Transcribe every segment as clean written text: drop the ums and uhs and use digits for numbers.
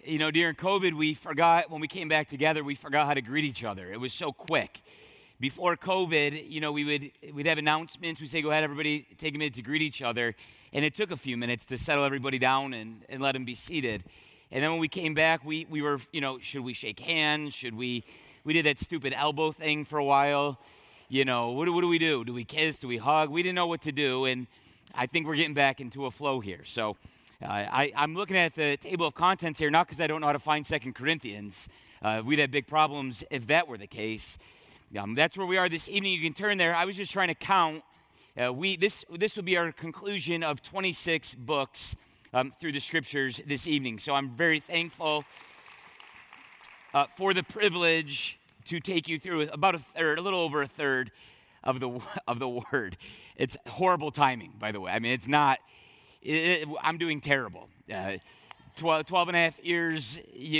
During COVID, when we came back together, we forgot how to greet each other. It was so quick. Before COVID, we'd have announcements. We'd say, go ahead, everybody, take a minute to greet each other. And it took a few minutes to settle everybody down and let them be seated. And then when we came back, we were, should we shake hands? We did that stupid elbow thing for a while. What do we do? Do we kiss? Do we hug? We didn't know what to do. And I think we're getting back into a flow here. So I'm looking at the table of contents here, not because I don't know how to find 2 Corinthians. We'd have big problems if that were the case. That's where we are this evening. You can turn there. I was just trying to count. This will be our conclusion of 26 books through the Scriptures this evening. So I'm very thankful for the privilege to take you through about a little over a third of the Word. It's horrible timing, by the way. I mean, it's not. I'm doing terrible. 12 and a half years,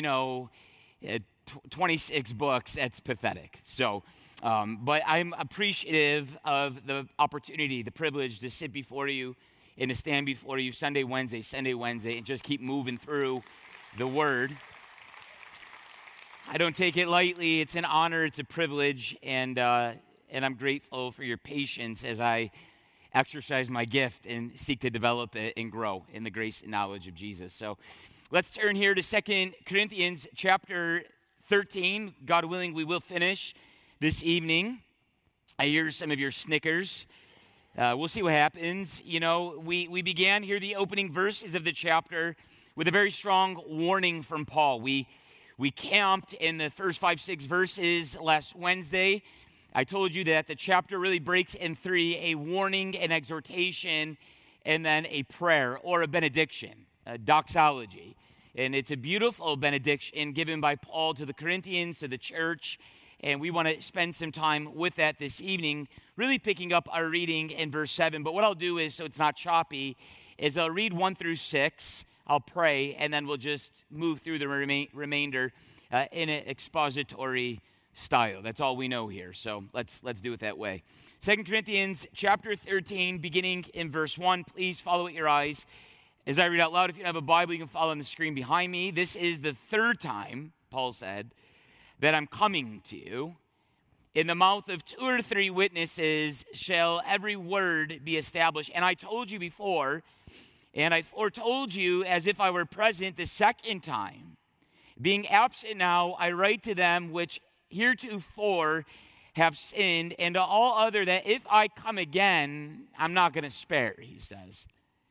26 books, that's pathetic. So, but I'm appreciative of the opportunity, the privilege to sit before you and to stand before you Sunday, Wednesday, and just keep moving through the Word. I don't take it lightly. It's an honor, it's a privilege, and I'm grateful for your patience as I exercise my gift and seek to develop it and grow in the grace and knowledge of Jesus. So let's turn here to 2 Corinthians chapter 13. God willing, we will finish this evening. I hear some of your snickers. We'll see what happens. We began here the opening verses of the chapter with a very strong warning from Paul. We camped in the first 5-6 verses last Wednesday. I told you that the chapter really breaks in three: a warning, an exhortation, and then a prayer or a benediction, a doxology. And it's a beautiful benediction given by Paul to the Corinthians, to the church, and we want to spend some time with that this evening, really picking up our reading in verse 7. But what I'll do is, so it's not choppy, is I'll read 1 through 6, I'll pray, and then we'll just move through the remainder in an expository style. That's all we know here, so let's do it that way. 2 Corinthians chapter 13, beginning in verse 1. Please follow with your eyes as I read out loud. If you don't have a Bible, you can follow on the screen behind me. This is the third time, Paul said, that I'm coming to you. In the mouth of 2 or 3 witnesses shall every word be established. And I told you before, and I foretold you as if I were present the second time. Being absent now, I write to them which heretofore have sinned, and to all other that if I come again, I'm not going to spare, he says.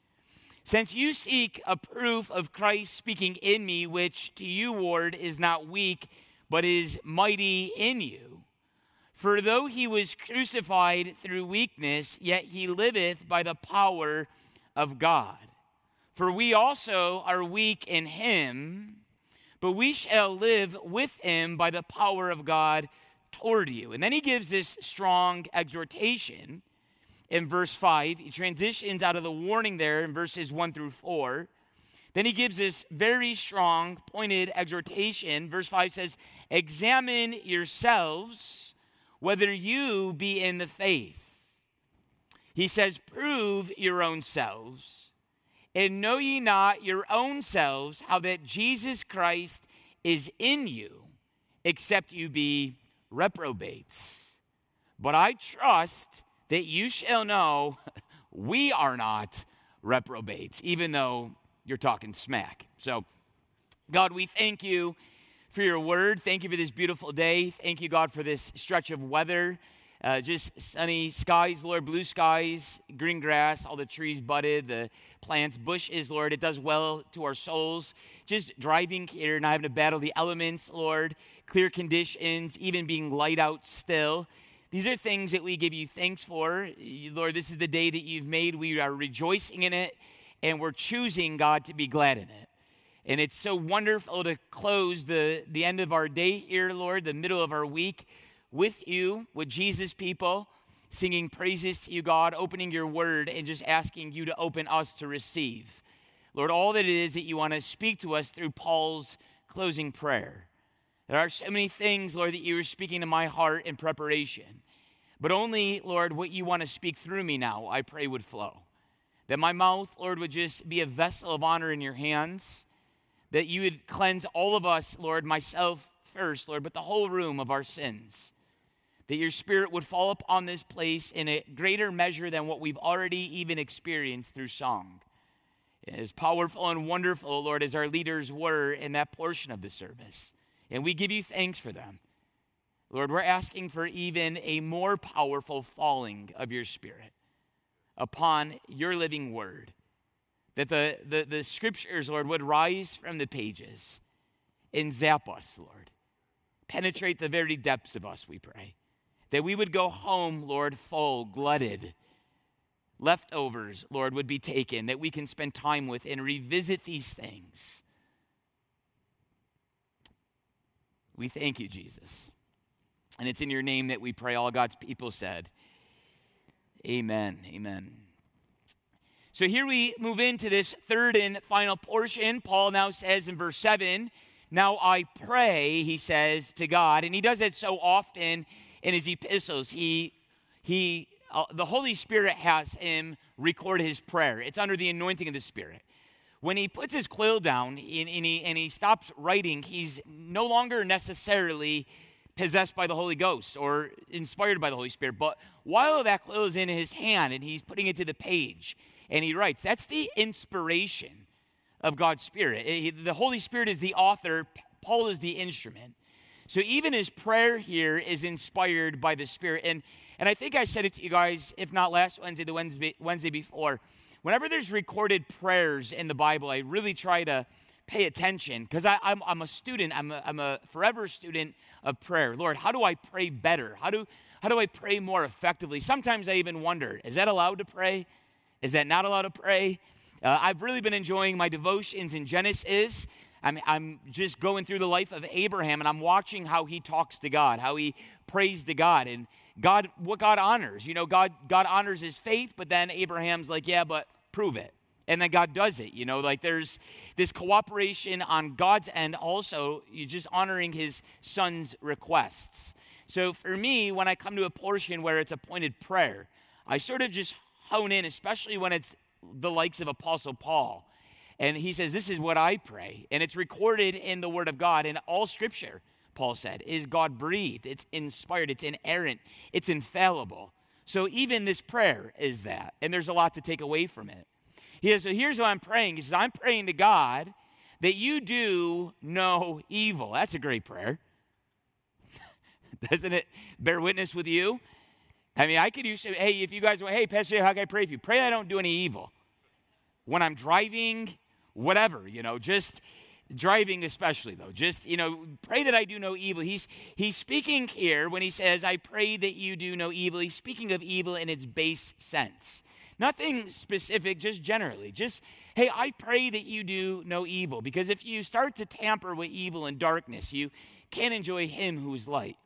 Since you seek a proof of Christ speaking in me, which to you, ward, is not weak, but is mighty in you. For though he was crucified through weakness, yet he liveth by the power of God. For we also are weak in him, but we shall live with him by the power of God toward you. And then he gives this strong exhortation in verse 5. He transitions out of the warning there in verses 1 through 4. Then he gives this very strong, pointed exhortation. Verse 5 says, examine yourselves whether you be in the faith. He says, prove your own selves. And know ye not your own selves how that Jesus Christ is in you, except you be reprobates. But I trust that you shall know we are not reprobates, even though you're talking smack. So, God, we thank you for your word. Thank you for this beautiful day. Thank you, God, for this stretch of weather. Just sunny skies, Lord, blue skies, green grass, all the trees budded, the plants, bushes, Lord. It does well to our souls. Just driving here, not having to battle the elements, Lord. Clear conditions, even being light out still. These are things that we give you thanks for. Lord, this is the day that you've made. We are rejoicing in it, and we're choosing, God, to be glad in it. And it's so wonderful to close the end of our day here, Lord, the middle of our week, with you, with Jesus' people, singing praises to you, God, opening your word and just asking you to open us to receive. Lord, all that it is that you want to speak to us through Paul's closing prayer. There are so many things, Lord, that you are speaking to my heart in preparation. But only, Lord, what you want to speak through me now, I pray would flow. That my mouth, Lord, would just be a vessel of honor in your hands. that you would cleanse all of us, Lord, myself first, Lord, but the whole room of our sins. That your Spirit would fall upon this place in a greater measure than what we've already even experienced through song. As powerful and wonderful, Lord, as our leaders were in that portion of the service. And we give you thanks for them. Lord, we're asking for even a more powerful falling of your Spirit upon your living word. That the scriptures, Lord, would rise from the pages and zap us, Lord. Penetrate the very depths of us, we pray. That we would go home, Lord, full, glutted. Leftovers, Lord, would be taken, that we can spend time with and revisit these things. We thank you, Jesus. And it's in your name that we pray. All God's people said, amen, amen. So here we move into this third and final portion. Paul now says in verse 7, now I pray, he says, to God. And he does it so often in his epistles. The Holy Spirit has him record his prayer. It's under the anointing of the Spirit. When he puts his quill down and he stops writing, he's no longer necessarily possessed by the Holy Ghost or inspired by the Holy Spirit. But while that quill is in his hand and he's putting it to the page and he writes, that's the inspiration of God's Spirit. The Holy Spirit is the author. Paul is the instrument. So even his prayer here is inspired by the Spirit. And I think I said it to you guys, if not last Wednesday, the Wednesday before. Whenever there's recorded prayers in the Bible, I really try to pay attention because I'm a student. I'm a forever student of prayer. Lord, how do I pray better? How do I pray more effectively? Sometimes I even wonder, is that allowed to pray? Is that not allowed to pray? I've really been enjoying my devotions in Genesis. I'm just going through the life of Abraham, and I'm watching how he talks to God, how he prays to God, and God, what God honors. You know, God honors his faith, but then Abraham's like, yeah, but prove it. And then God does it. You know, like there's this cooperation on God's end also, you're just honoring his son's requests. So for me, when I come to a portion where it's appointed prayer, I sort of just hone in, especially when it's the likes of Apostle Paul. And he says, this is what I pray. And it's recorded in the Word of God. And all Scripture, Paul said, is God-breathed. It's inspired. It's inerrant. It's infallible. So even this prayer is that. And there's a lot to take away from it. He says, so here's what I'm praying. He says, I'm praying to God that you do no evil. That's a great prayer. Doesn't it bear witness with you? I mean, I could use, hey, if you guys want, hey, Pastor, how can I pray for you? Pray that I don't do any evil. When I'm driving, whatever, you know, just driving especially, though. Just, you know, pray that I do no evil. He's speaking here when he says, I pray that you do no evil. He's speaking of evil in its base sense. Nothing specific, just generally. Just, hey, I pray that you do no evil. Because if you start to tamper with evil and darkness, you can't enjoy him who is light.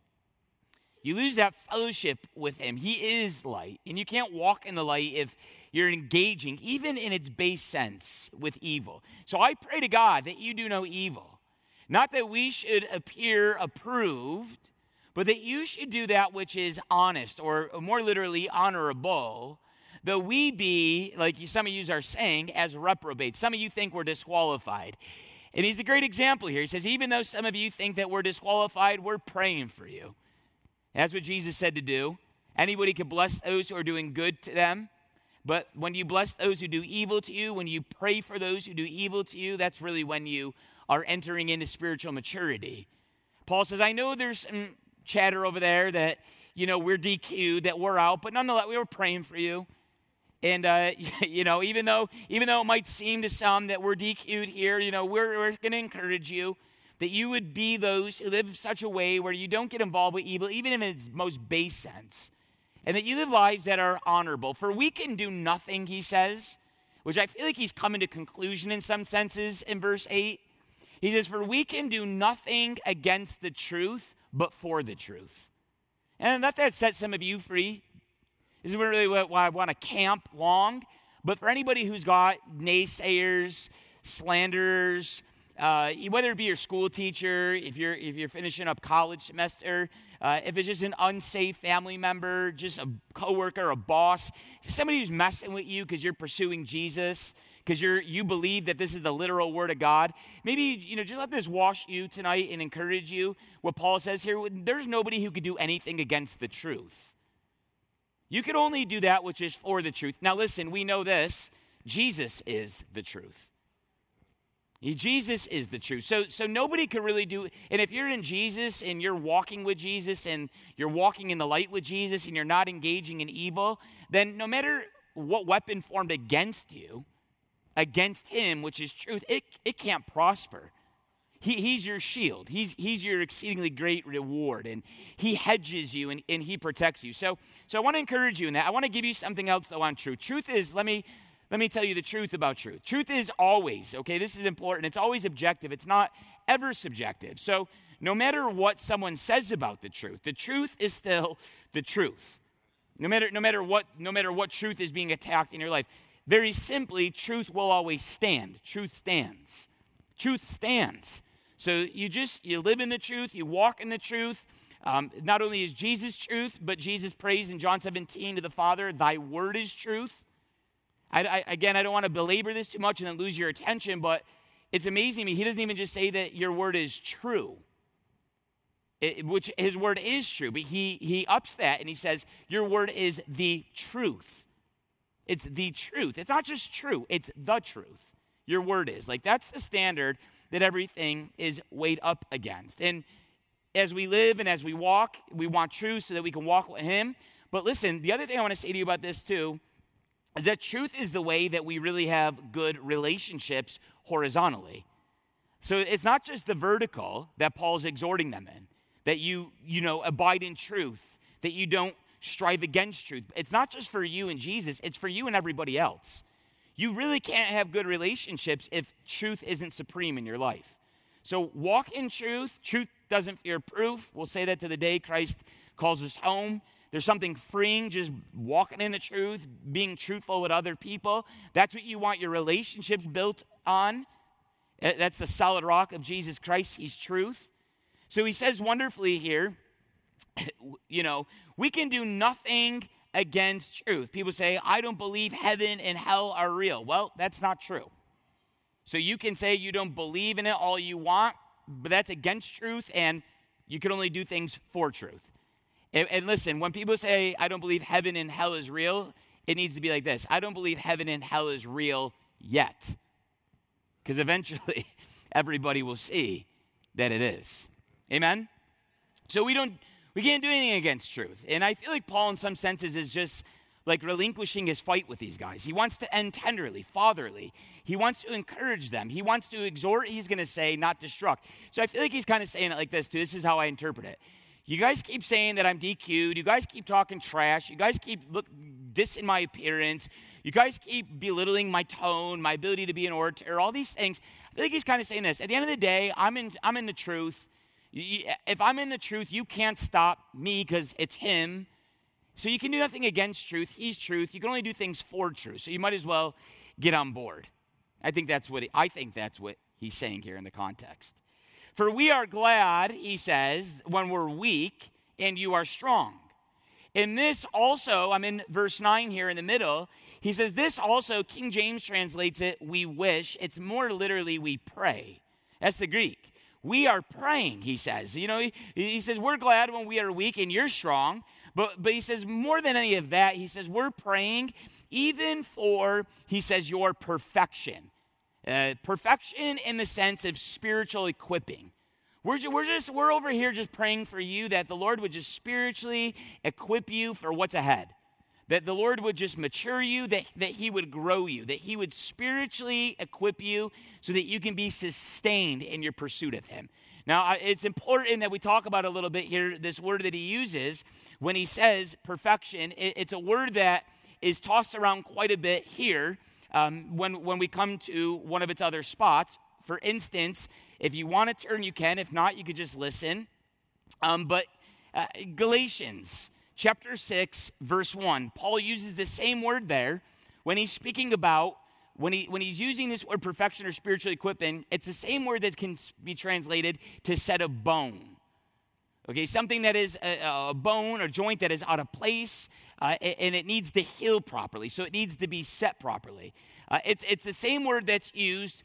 You lose that fellowship with him. He is light. And you can't walk in the light if you're engaging, even in its base sense, with evil. So I pray to God that you do no evil. Not that we should appear approved, but that you should do that which is honest, or more literally, honorable, though we be, like some of you are saying, as reprobates. Some of you think we're disqualified. And he's a great example here. He says, even though some of you think that we're disqualified, we're praying for you. That's what Jesus said to do. Anybody can bless those who are doing good to them. But when you bless those who do evil to you, when you pray for those who do evil to you, that's really when you are entering into spiritual maturity. Paul says, I know there's some chatter over there that, you know, we're DQ'd, that we're out, but nonetheless, we were praying for you. And, you know, even though it might seem to some that we're DQ'd here, you know, we're going to encourage you that you would be those who live such a way where you don't get involved with evil, even in its most base sense, and that you live lives that are honorable. For we can do nothing, he says, which I feel like he's coming to conclusion in some senses in verse 8. He says, for we can do nothing against the truth, but for the truth. And let that set some of you free. This is really why I want to camp long. But for anybody who's got naysayers, slanderers, whether it be your school teacher, if you're finishing up college semester, if it's just an unsafe family member, just a coworker, a boss, somebody who's messing with you because you're pursuing Jesus, because you believe that this is the literal word of God, maybe, just let this wash you tonight and encourage you. What Paul says here, there's nobody who could do anything against the truth. You can only do that which is for the truth. Now listen, we know this. Jesus is the truth. Jesus is the truth. So nobody could really do, and if you're in Jesus and you're walking with Jesus and you're walking in the light with Jesus and you're not engaging in evil, then no matter what weapon formed against you, against him, which is truth, it can't prosper. He's your shield. He's your exceedingly great reward, and he hedges you and he protects you. So I want to encourage you in that. I want to give you something else though on truth. Truth is, let me tell you the truth about truth. Truth is always, okay, this is important, it's always objective. It's not ever subjective. So no matter what someone says about the truth is still the truth. No matter what truth is being attacked in your life. Very simply, truth will always stand. Truth stands. Truth stands. So you live in the truth, you walk in the truth. Not only is Jesus truth, but Jesus prays in John 17 to the Father, thy word is truth. I don't want to belabor this too much and then lose your attention, but it's amazing to me. He doesn't even just say that your word is true, which his word is true, but he ups that and he says, your word is the truth. It's the truth. It's not just true, it's the truth. Your word is. That's the standard that everything is weighed up against. And as we live and as we walk, we want truth so that we can walk with him. But listen, the other thing I want to say to you about this too is that truth is the way that we really have good relationships horizontally. So it's not just the vertical that Paul's exhorting them in, that you abide in truth, that you don't strive against truth. It's not just for you and Jesus, it's for you and everybody else. You really can't have good relationships if truth isn't supreme in your life. So walk in truth. Truth doesn't fear proof. We'll say that to the day Christ calls us home. There's something freeing just walking in the truth, being truthful with other people. That's what you want your relationships built on. That's the solid rock of Jesus Christ. He's truth. So he says wonderfully here, we can do nothing against truth. People say, I don't believe heaven and hell are real. Well, that's not true. So you can say you don't believe in it all you want, but that's against truth, and you can only do things for truth. And listen, when people say, I don't believe heaven and hell is real, it needs to be like this. I don't believe heaven and hell is real yet. Because eventually, everybody will see that it is. Amen? So we can't do anything against truth. And I feel like Paul, in some senses, is just like relinquishing his fight with these guys. He wants to end tenderly, fatherly. He wants to encourage them. He wants to exhort, he's going to say, not destruct. So I feel like he's kind of saying it like this, too. This is how I interpret it. You guys keep saying that I'm DQ'd. You guys keep talking trash. You guys keep dissing my appearance. You guys keep belittling my tone, my ability to be an orator, all these things. I think he's kind of saying this. At the end of the day, I'm in the truth. If I'm in the truth, you can't stop me because it's him. So you can do nothing against truth. He's truth. You can only do things for truth. So you might as well get on board. I think that's what he's saying here in the context. For we are glad, he says, when we're weak and you are strong. And this also, I'm in verse 9 here in the middle, he says this also, King James translates it, we wish. It's more literally, we pray. That's the Greek. We are praying, he says. He says, we're glad when we are weak and you're strong. But he says, more than any of that, he says, we're praying even for, he says, your perfection. Perfection in the sense of spiritual equipping. We're over here just praying for you that the Lord would just spiritually equip you for what's ahead. That the Lord would just mature you, that he would grow you, that he would spiritually equip you so that you can be sustained in your pursuit of him. Now, it's important that we talk about a little bit here, this word that he uses when he says perfection. It's a word that is tossed around quite a bit here when we come to one of its other spots. For instance, if you want to turn, you can. If not, you could just listen. But Galatians chapter 6, verse 1, Paul uses the same word there when he's speaking about, when he's using this word perfection or spiritual equipment, it's the same word that can be translated to set a bone. Okay, something that is a bone or joint that is out of place, and it needs to heal properly, so it needs to be set properly. It's the same word that's used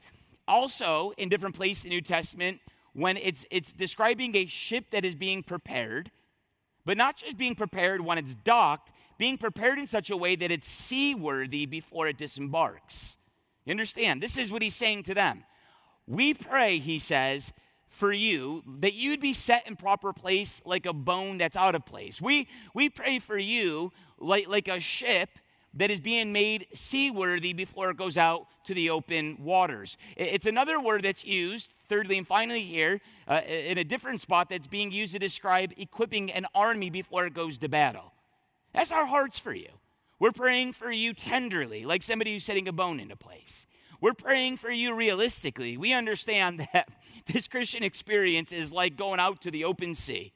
also in different places in the New Testament when it's describing a ship that is being prepared, but not just being prepared when it's docked, being prepared in such a way that it's seaworthy before it disembarks. You understand? This is what he's saying to them. We pray, he says, for you, that you'd be set in proper place like a bone that's out of place. We pray for you like a ship that is being made seaworthy before it goes out to the open waters. It's another word that's used, thirdly and finally here, in a different spot that's being used to describe equipping an army before it goes to battle. That's our hearts for you. We're praying for you tenderly, like somebody who's setting a bone into place. We're praying for you realistically. We understand that this Christian experience is like going out to the open sea.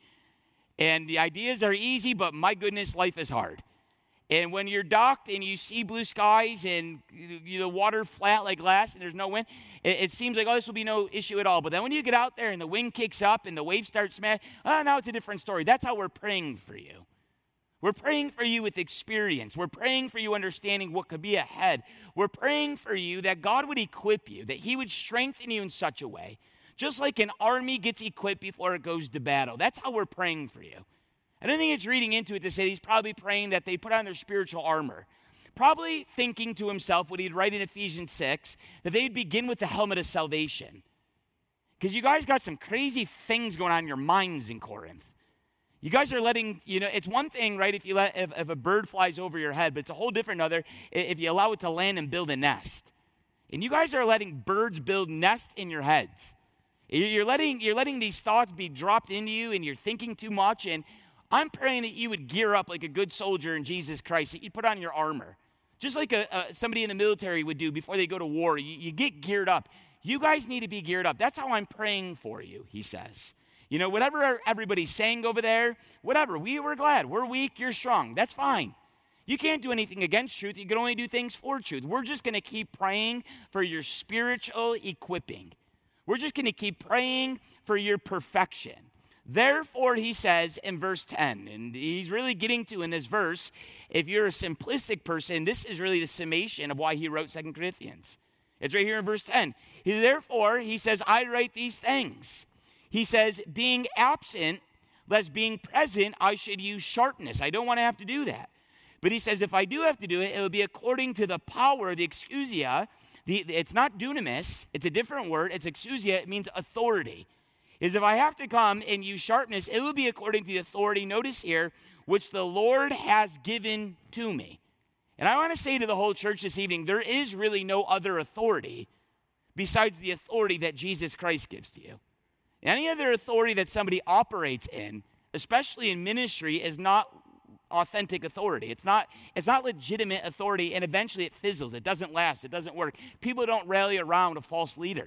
And the ideas are easy, but my goodness, life is hard. And when you're docked and you see blue skies and the water flat like glass and there's no wind, it seems like, this will be no issue at all. But then when you get out there and the wind kicks up and the waves start smashing, now it's a different story. That's how we're praying for you. We're praying for you with experience. We're praying for you understanding what could be ahead. We're praying for you that God would equip you, that he would strengthen you in such a way, just like an army gets equipped before it goes to battle. That's how we're praying for you. I don't think it's reading into it to say he's probably praying that they put on their spiritual armor. Probably thinking to himself what he'd write in Ephesians 6, that they'd begin with the helmet of salvation. Because you guys got some crazy things going on in your minds in Corinth. You guys are letting, it's one thing, right, if a bird flies over your head, but it's a whole different other if you allow it to land and build a nest. And you guys are letting birds build nests in your heads. You're letting these thoughts be dropped into you, and you're thinking too much. And I'm praying that you would gear up like a good soldier in Jesus Christ, that you put on your armor. Just like somebody in the military would do before they go to war. You get geared up. You guys need to be geared up. That's how I'm praying for you, he says. Whatever everybody's saying over there, whatever. We're glad. We're weak. You're strong. That's fine. You can't do anything against truth. You can only do things for truth. We're just going to keep praying for your spiritual equipping. We're just going to keep praying for your perfection. Therefore, he says in verse 10, and he's really getting to in this verse, if you're a simplistic person, this is really the summation of why he wrote 2 Corinthians. It's right here in verse 10. Therefore, he says, I write these things. He says, being absent, lest being present, I should use sharpness. I don't want to have to do that. But he says, if I do have to do it, it will be according to the power, the exousia. It's not dunamis. It's a different word. It's exousia. It means authority. If I have to come and use sharpness, it will be according to the authority, notice here, which the Lord has given to me. And I want to say to the whole church this evening, there is really no other authority besides the authority that Jesus Christ gives to you. Any other authority that somebody operates in, especially in ministry, is not authentic authority. It's not legitimate authority, and eventually it fizzles. It doesn't last. It doesn't work. People don't rally around a false leader.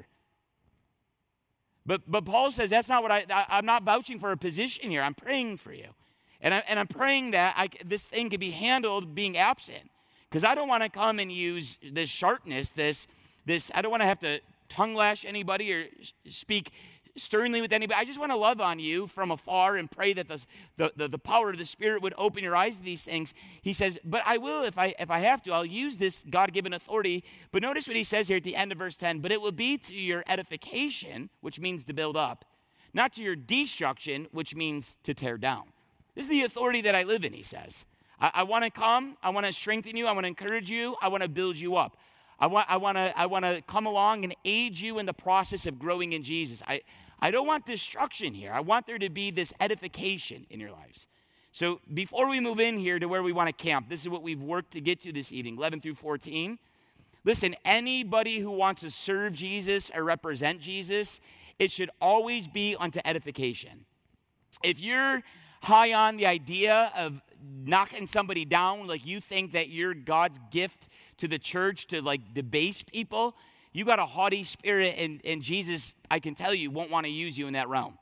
But Paul says that's not what I'm not vouching for a position here. I'm praying for you. And I'm praying that this thing can be handled being absent. Because I don't want to come and use this sharpness, this I don't want to have to tongue lash anybody or speak sternly with anybody. I just want to love on you from afar and pray that the power of the Spirit would open your eyes to these things. He says, but I will, if I have to, I'll use this God-given authority. But notice what he says here at the end of verse 10, but it will be to your edification, which means to build up, not to your destruction, which means to tear down. This is the authority that I live in, he says. I want to come, I want to strengthen you, I want to encourage you, I want to build you up. I want to come along and aid you in the process of growing in Jesus. I don't want destruction here. I want there to be this edification in your lives. So before we move in here to where we want to camp, this is what we've worked to get to this evening, 11 through 14. Listen, anybody who wants to serve Jesus or represent Jesus, it should always be unto edification. If you're high on the idea of knocking somebody down, like you think that you're God's gift to the church to like debase people, you got a haughty spirit, and Jesus, I can tell you, won't want to use you in that realm.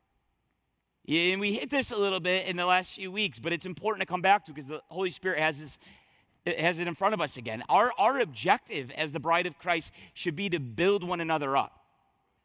And we hit this a little bit in the last few weeks, but it's important to come back to because the Holy Spirit has it in front of us again. Our objective as the bride of Christ should be to build one another up.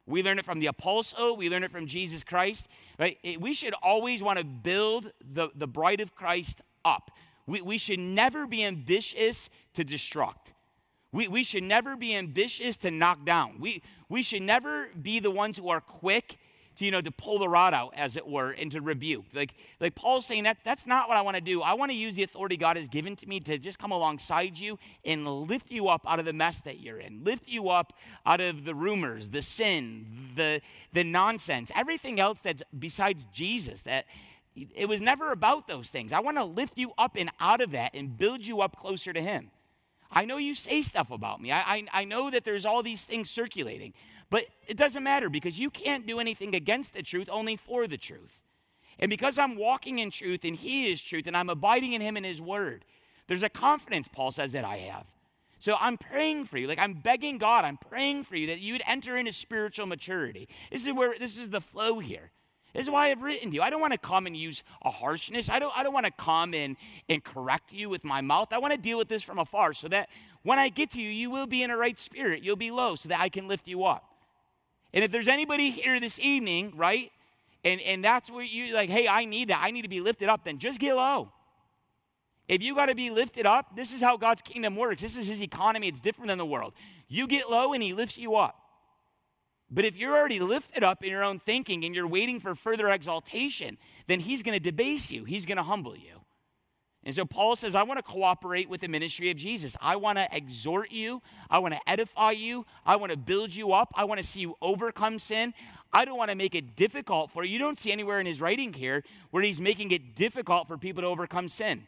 We learn it from the Apostle. We learn it from Jesus Christ. Right? We should always want to build the bride of Christ up. We should never be ambitious to destruct. We should never be ambitious to knock down. We should never be the ones who are quick to pull the rod out, as it were, and to rebuke. Like Paul's saying, that's not what I want to do. I want to use the authority God has given to me to just come alongside you and lift you up out of the mess that you're in. Lift you up out of the rumors, the sin, the nonsense, everything else that's besides Jesus. That it was never about those things. I want to lift you up and out of that and build you up closer to him. I know you say stuff about me. I know that there's all these things circulating. But it doesn't matter because you can't do anything against the truth, only for the truth. And because I'm walking in truth and he is truth and I'm abiding in him and his word, there's a confidence, Paul says, that I have. So I'm praying for you. Like I'm begging God, I'm praying for you that you'd enter into spiritual maturity. This is the flow here. This is why I've written to you. I don't want to come and use a harshness. I don't want to come and correct you with my mouth. I want to deal with this from afar so that when I get to you, you will be in a right spirit. You'll be low so that I can lift you up. And if there's anybody here this evening, right, and that's where you're like, hey, I need that. I need to be lifted up, then just get low. If you got to be lifted up, this is how God's kingdom works. This is his economy. It's different than the world. You get low and he lifts you up. But if you're already lifted up in your own thinking and you're waiting for further exaltation, then he's going to debase you. He's going to humble you. And so Paul says, I want to cooperate with the ministry of Jesus. I want to exhort you. I want to edify you. I want to build you up. I want to see you overcome sin. I don't want to make it difficult for you. You don't see anywhere in his writing here where he's making it difficult for people to overcome sin.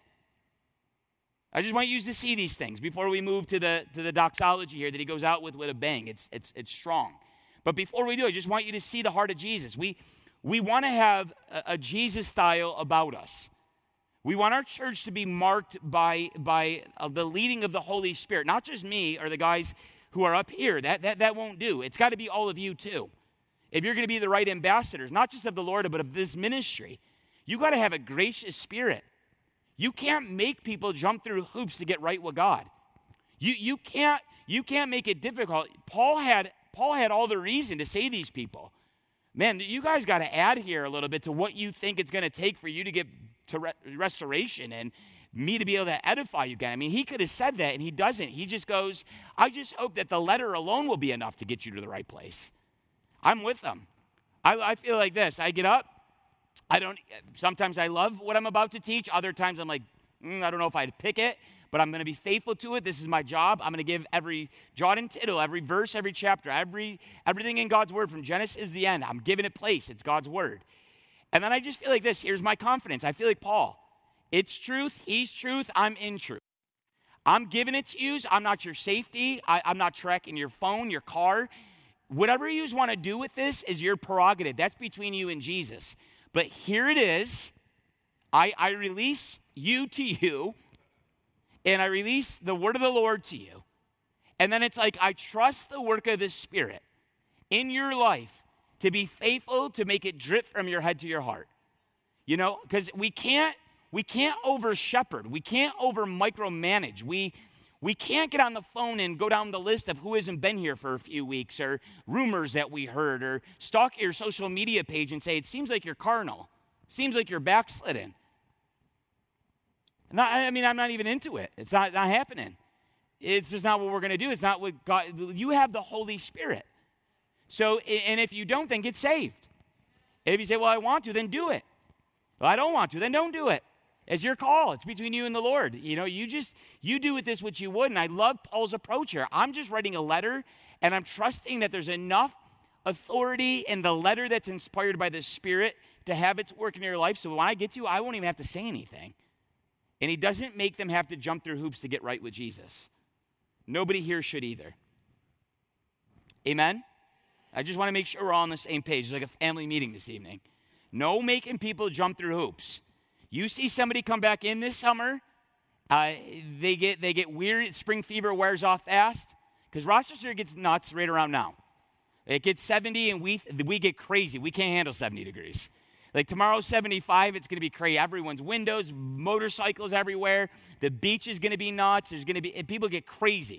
I just want you to see these things before we move to the doxology here that he goes out with a bang. It's strong. But before we do, I just want you to see the heart of Jesus. We want to have a Jesus style about us. We want our church to be marked by the leading of the Holy Spirit. Not just me or the guys who are up here. That won't do. It's got to be all of you too. If you're going to be the right ambassadors, not just of the Lord, but of this ministry, you got to have a gracious spirit. You can't make people jump through hoops to get right with God. You can't make it difficult. Paul had all the reason to say these people, man, you guys got to add here a little bit to what you think it's going to take for you to get to restoration and me to be able to edify you again. I mean, he could have said that, and he doesn't. He just goes, I just hope that the letter alone will be enough to get you to the right place. I'm with them. I feel like this. I get up. Sometimes I love what I'm about to teach. Other times I'm like, I don't know if I'd pick it, but I'm going to be faithful to it. This is my job. I'm going to give every jot and tittle, every verse, every chapter, everything in God's word from Genesis to the end. I'm giving it place. It's God's word. And then I just feel like this. Here's my confidence. I feel like Paul. It's truth. He's truth. I'm in truth. I'm giving it to you. I'm not your safety. I'm not tracking your phone, your car. Whatever you want to do with this is your prerogative. That's between you and Jesus. But here it is. I release you to you, and I release the word of the Lord to you. And then it's like I trust the work of the Spirit in your life to be faithful to make it drip from your head to your heart. You know, because we can't over shepherd. We can't over micromanage. We can't get on the phone and go down the list of who hasn't been here for a few weeks or rumors that we heard or stalk your social media page and say, it seems like you're carnal. Seems like you're backslidden. I'm not even into it. It's not happening. It's just not what we're going to do. It's not what God, you have the Holy Spirit. So, and if you don't, then get saved. If you say, well, I want to, then do it. Well, I don't want to, then don't do it. It's your call. It's between you and the Lord. You know, you do with this what you would. And I love Paul's approach here. I'm just writing a letter, and I'm trusting that there's enough authority in the letter that's inspired by the Spirit to have its work in your life. So when I get to you, I won't even have to say anything. And he doesn't make them have to jump through hoops to get right with Jesus. Nobody here should either. Amen? I just want to make sure we're all on the same page. It's like a family meeting this evening. No making people jump through hoops. You see somebody come back in this summer, they get weird. Spring fever wears off fast because Rochester gets nuts right around now. It gets 70 and we get crazy. We can't handle 70 degrees. Like tomorrow's 75, it's going to be crazy. Everyone's windows, motorcycles everywhere. The beach is going to be nuts. People get crazy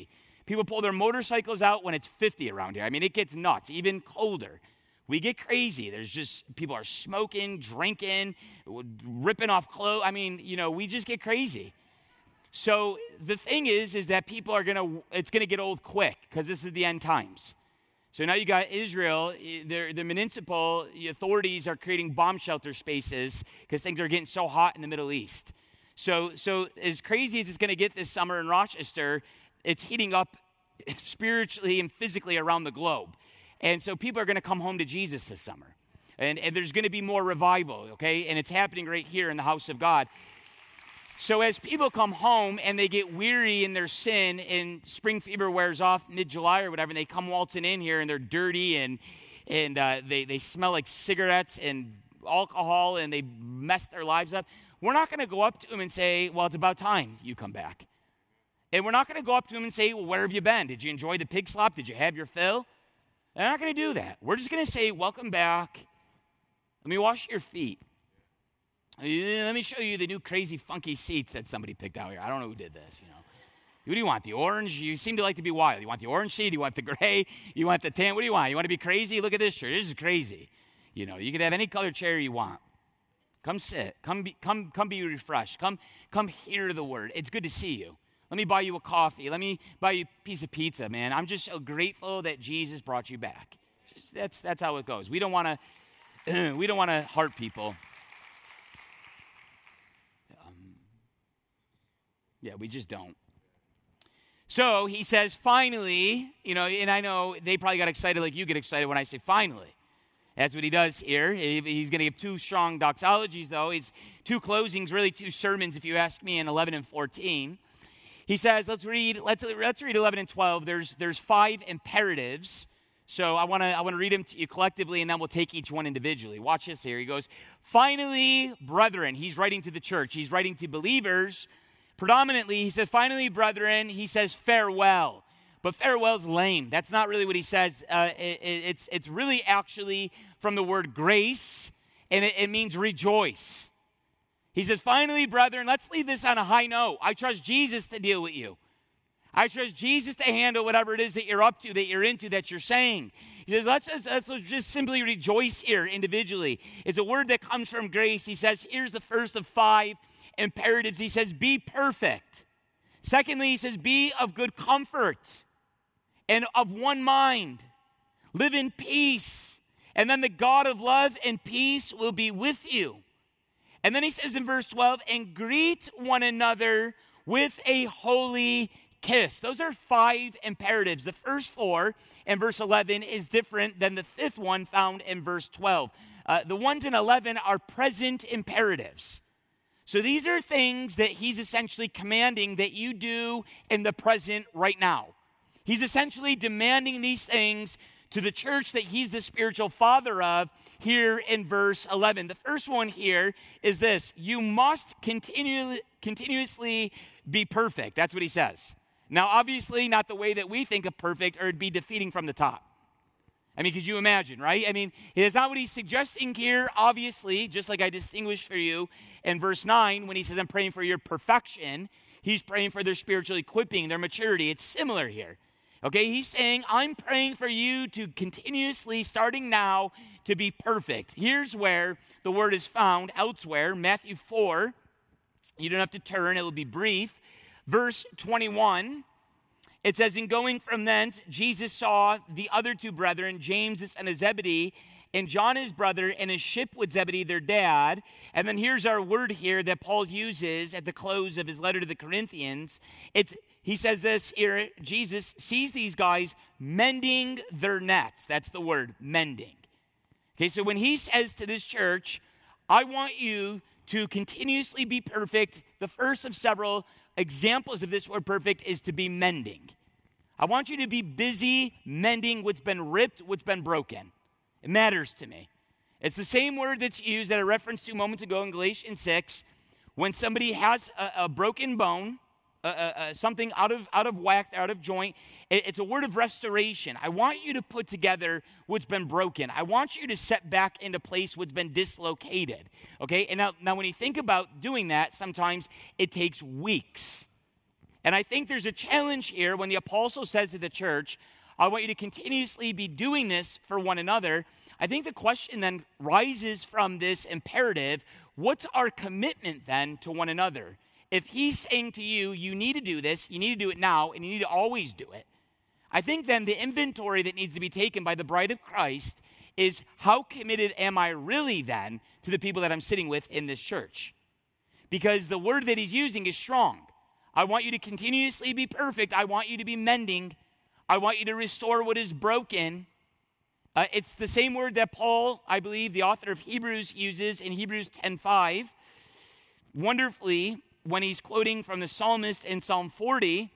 People pull their motorcycles out when it's 50 around here. I mean, it gets nuts, even colder. We get crazy. There's just, people are smoking, drinking, ripping off clothes. I mean, we just get crazy. So the thing is that people are it's going to get old quick because this is the end times. So now you got Israel, the municipal authorities are creating bomb shelter spaces because things are getting so hot in the Middle East. So as crazy as it's going to get this summer in Rochester, it's heating up spiritually and physically around the globe. And so people are going to come home to Jesus this summer. And there's going to be more revival, okay? And it's happening right here in the house of God. So as people come home and they get weary in their sin and spring fever wears off mid-July or whatever, and they come waltzing in here and they're dirty and they smell like cigarettes and alcohol and they mess their lives up, we're not going to go up to them and say, well, it's about time you come back. And we're not going to go up to them and say, well, where have you been? Did you enjoy the pig slop? Did you have your fill? They're not going to do that. We're just going to say, welcome back. Let me wash your feet. Let me show you the new crazy funky seats that somebody picked out here. I don't know who did this, What do you want, the orange? You seem to like to be wild. You want the orange seat? You want the gray? You want the tan? What do you want? You want to be crazy? Look at this chair. This is crazy. You can have any color chair you want. Come sit. Come be refreshed. Come hear the word. It's good to see you. Let me buy you a coffee. Let me buy you a piece of pizza, man. I'm just so grateful that Jesus brought you back. That's how it goes. We don't want to hurt people. Yeah, we just don't. So he says, finally, and I know they probably got excited like you get excited when I say finally. That's what he does here. He's going to give two strong doxologies, though. It's two closings, really two sermons, if you ask me, in 11 and 14. He says, let's read 11 and 12. There's 5 imperatives. So I want to read them to you collectively, and then we'll take each one individually. Watch this here. He goes, finally, brethren. He's writing to the church. He's writing to believers. Predominantly, he says, finally, brethren, he says farewell. But farewell's lame. That's not really what he says. It's really actually from the word grace, and it means rejoice. He says, finally, brethren, let's leave this on a high note. I trust Jesus to deal with you. I trust Jesus to handle whatever it is that you're up to, that you're into, that you're saying. He says, let's just simply rejoice here individually. It's a word that comes from grace. He says, here's the first of 5 imperatives. He says, be perfect. Secondly, he says, be of good comfort and of one mind. Live in peace. And then the God of love and peace will be with you. And then he says in verse 12, and greet one another with a holy kiss. Those are 5 imperatives. The first 4 in verse 11 is different than the 5th one found in verse 12. The ones in 11 are present imperatives. So these are things that he's essentially commanding that you do in the present right now. He's essentially demanding these things to the church that he's the spiritual father of here in verse 11. The first one here is this: you must continuously be perfect. That's what he says. Now, obviously, not the way that we think of perfect, or it'd be defeating from the top. I mean, could you imagine, right? I mean, it's not what he's suggesting here, obviously, just like I distinguished for you in verse 9 when he says, I'm praying for your perfection. He's praying for their spiritual equipping, their maturity. It's similar here. Okay, he's saying, I'm praying for you to continuously, starting now, to be perfect. Here's where the word is found elsewhere, Matthew 4. You don't have to turn, it will be brief. Verse 21. It says, in going from thence, Jesus saw the other 2 brethren, James the son of Zebedee, and John his brother, in a ship with Zebedee their dad. And then here's our word here that Paul uses at the close of his letter to the Corinthians. He says this here, Jesus sees these guys mending their nets. That's the word, mending. Okay, so when he says to this church, I want you to continuously be perfect, the first of several examples of this word perfect is to be mending. I want you to be busy mending what's been ripped, what's been broken. It matters to me. It's the same word that's used that I referenced to moments ago in Galatians 6. When somebody has a broken bone, something out of whack, out of joint, it's a word of restoration. I want you to put together what's been broken. I want you to set back into place what's been dislocated. Okay? And now when you think about doing that, sometimes it takes weeks. And I think there's a challenge here when the apostle says to the church, I want you to continuously be doing this for one another. I think the question then rises from this imperative, what's our commitment then to one another? If he's saying to you, you need to do this, you need to do it now, and you need to always do it, I think then the inventory that needs to be taken by the bride of Christ is, how committed am I really then to the people that I'm sitting with in this church? Because the word that he's using is strong. I want you to continuously be perfect. I want you to be mending. I want you to restore what is broken. It's the same word that Paul, I believe, the author of Hebrews, uses in Hebrews 10:5. Wonderfully, when he's quoting from the psalmist in Psalm 40,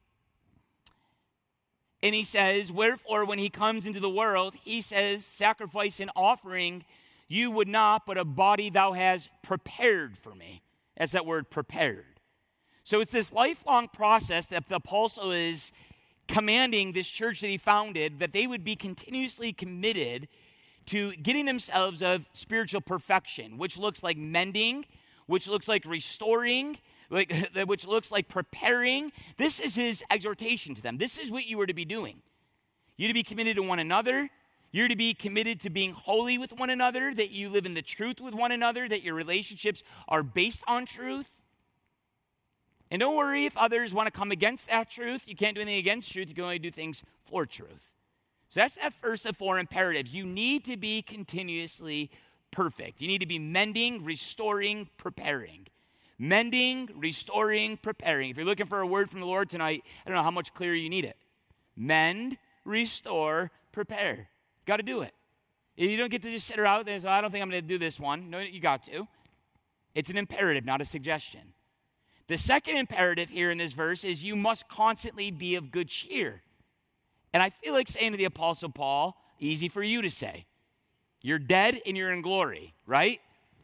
and he says, wherefore, when he comes into the world, he says, sacrifice and offering you would not, but a body thou hast prepared for me. That's that word, prepared. So it's this lifelong process that the apostle is commanding this church that he founded, that they would be continuously committed to getting themselves of spiritual perfection, which looks like mending, which looks like restoring, which looks like preparing. This is his exhortation to them. This is what you are to be doing. You're to be committed to one another. You're to be committed to being holy with one another, that you live in the truth with one another, that your relationships are based on truth. And don't worry if others want to come against that truth. You can't do anything against truth. You can only do things for truth. So that's that first of four imperatives. You need to be continuously perfect. You need to be mending, restoring, preparing. Mending, restoring, preparing. If you're looking for a word from the Lord tonight, I don't know how much clearer you need it. Mend, restore, prepare. Got to do it. You don't get to just sit around there and say, I don't think I'm going to do this one. No, you got to. It's an imperative, not a suggestion. The second imperative here in this verse is you must constantly be of good cheer. And I feel like saying to the Apostle Paul, easy for you to say, you're dead and you're in glory, right?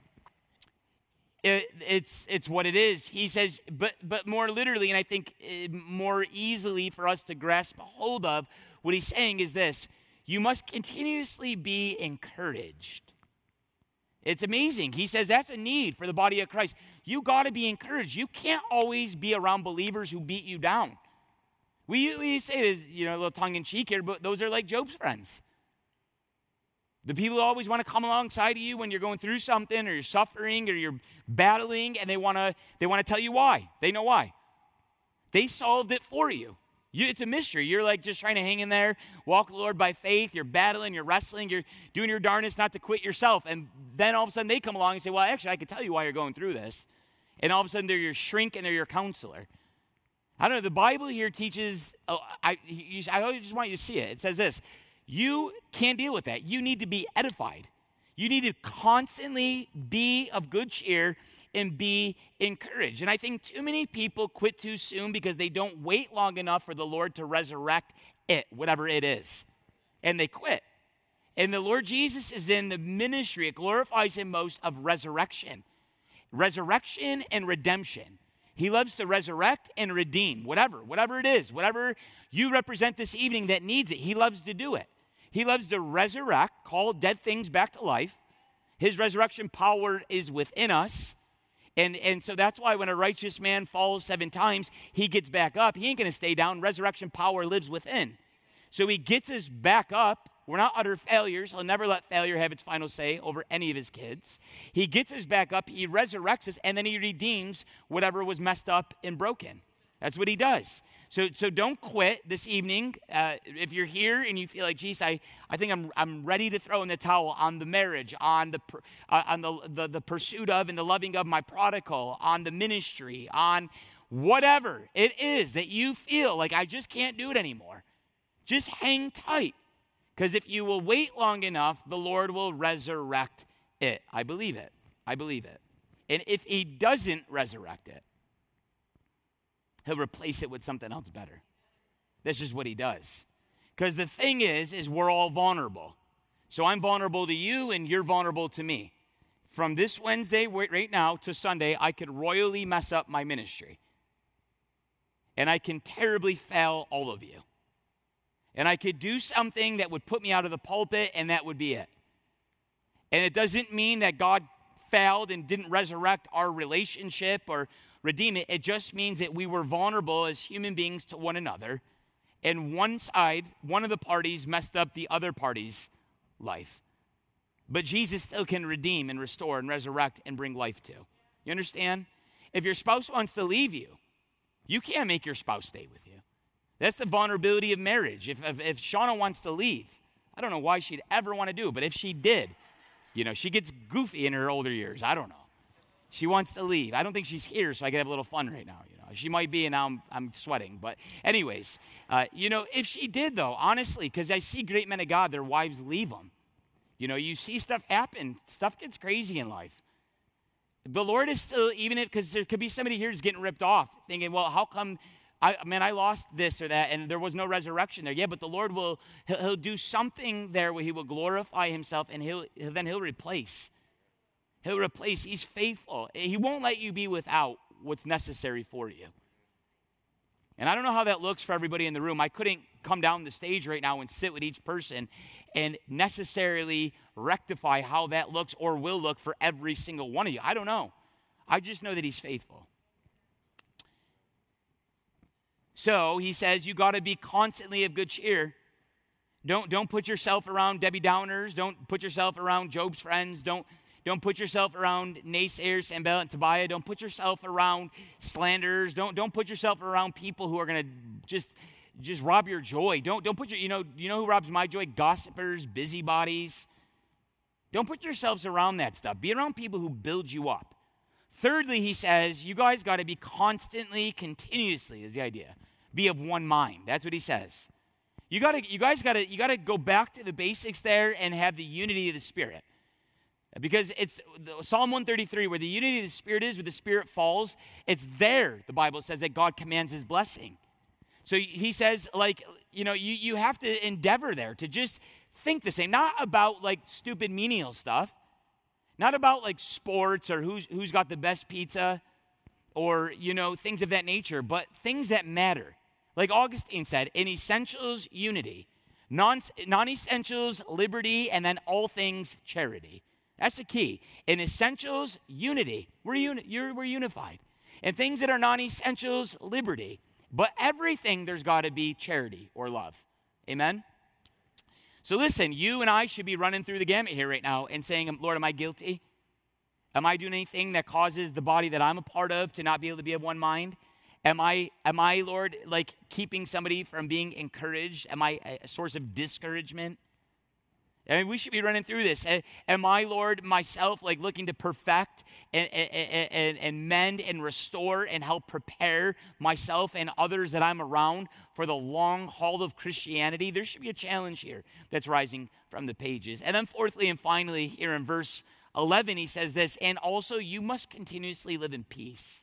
It's what it is. He says, but more literally, and I think more easily for us to grasp a hold of, what he's saying is this: you must continuously be encouraged. It's amazing. He says that's a need for the body of Christ. You got to be encouraged. You can't always be around believers who beat you down. We say it as, a little tongue-in-cheek here, but those are like Job's friends. The people who always want to come alongside of you when you're going through something or you're suffering or you're battling, and they want to tell you why. They know why. They solved it for you. It's a mystery. You're like just trying to hang in there, walk the Lord by faith. You're battling, you're wrestling, you're doing your darnest not to quit yourself. And then all of a sudden they come along and say, well, actually, I can tell you why you're going through this. And all of a sudden they're your shrink and they're your counselor. I don't know. The Bible here teaches, I just want you to see it. It says this: you can't deal with that. You need to be edified. You need to constantly be of good cheer and be encouraged. And I think too many people quit too soon because they don't wait long enough for the Lord to resurrect it, whatever it is. And they quit. And the Lord Jesus is in the ministry, it glorifies him most, of resurrection. Resurrection and redemption. He loves to resurrect and redeem, whatever it is, whatever you represent this evening that needs it, he loves to do it. He loves to resurrect, call dead things back to life. His resurrection power is within us. And so that's why when a righteous man falls 7 times, he gets back up. He ain't going to stay down. Resurrection power lives within. So he gets us back up. We're not utter failures. He'll never let failure have its final say over any of his kids. He gets us back up. He resurrects us, and then he redeems whatever was messed up and broken. That's what he does. So don't quit this evening. If you're here and you feel like, geez, I think I'm ready to throw in the towel on the marriage, on the pursuit of and the loving of my prodigal, on the ministry, on whatever it is that you feel like I just can't do it anymore, just hang tight. Because if you will wait long enough, the Lord will resurrect it. I believe it. I believe it. And if he doesn't resurrect it, he'll replace it with something else better. That's just what he does. Because the thing is we're all vulnerable. So I'm vulnerable to you and you're vulnerable to me. From this Wednesday right now to Sunday, I could royally mess up my ministry. And I can terribly fail all of you. And I could do something that would put me out of the pulpit, and that would be it. And it doesn't mean that God failed and didn't resurrect our relationship or redeem it. It just means that we were vulnerable as human beings to one another. And one side, one of the parties messed up the other party's life. But Jesus still can redeem and restore and resurrect and bring life to. You understand? If your spouse wants to leave you, you can't make your spouse stay with you. That's the vulnerability of marriage. If Shauna wants to leave, I don't know why she'd ever want to do it, but if she did, she gets goofy in her older years. I don't know. She wants to leave. I don't think she's here, so I can have a little fun right now. She might be, and now I'm sweating. But anyways, if she did, though, honestly, because I see great men of God, their wives leave them. You see stuff happen. Stuff gets crazy in life. The Lord is still, because there could be somebody here who's getting ripped off, thinking, well, how come, I lost this or that, and there was no resurrection there. Yeah, but the Lord he'll do something there where he will glorify himself, and he'll replace. He'll replace. He's faithful. He won't let you be without what's necessary for you. And I don't know how that looks for everybody in the room. I couldn't come down the stage right now and sit with each person and necessarily rectify how that looks or will look for every single one of you. I don't know. I just know that he's faithful. So he says you got to be constantly of good cheer. Don't put yourself around Debbie Downers. Don't put yourself around Job's friends. Don't put yourself around naysayers, Sanballat and Tobiah. Don't put yourself around slanderers. Don't put yourself around people who are going to just rob your joy. Don't put you know who robs my joy? Gossipers, busybodies. Don't put yourselves around that stuff. Be around people who build you up. Thirdly, he says, you guys got to be constantly, continuously, is the idea. Be of one mind. That's what he says. You guys got to go back to the basics there and have the unity of the Spirit. Because it's Psalm 133, where the unity of the Spirit is, where the Spirit falls, it's there, the Bible says, that God commands his blessing. So he says, you have to endeavor there to just think the same. Not about, stupid menial stuff. Not about, sports or who's got the best pizza or, things of that nature, but things that matter. Like Augustine said, in essentials, unity. Non-essentials, liberty, and then all things, charity. That's the key. In essentials, unity. We're unified. In things that are non-essentials, liberty. But everything, there's got to be charity or love. Amen? So listen, you and I should be running through the gamut here right now and saying, Lord, am I guilty? Am I doing anything that causes the body that I'm a part of to not be able to be of one mind? Am I, Lord, keeping somebody from being encouraged? Am I a source of discouragement? I mean, we should be running through this. Am I, Lord, myself, looking to perfect and mend and restore and help prepare myself and others that I'm around for the long haul of Christianity? There should be a challenge here that's rising from the pages. And then fourthly and finally, here in verse 11, he says this, and also you must continuously live in peace.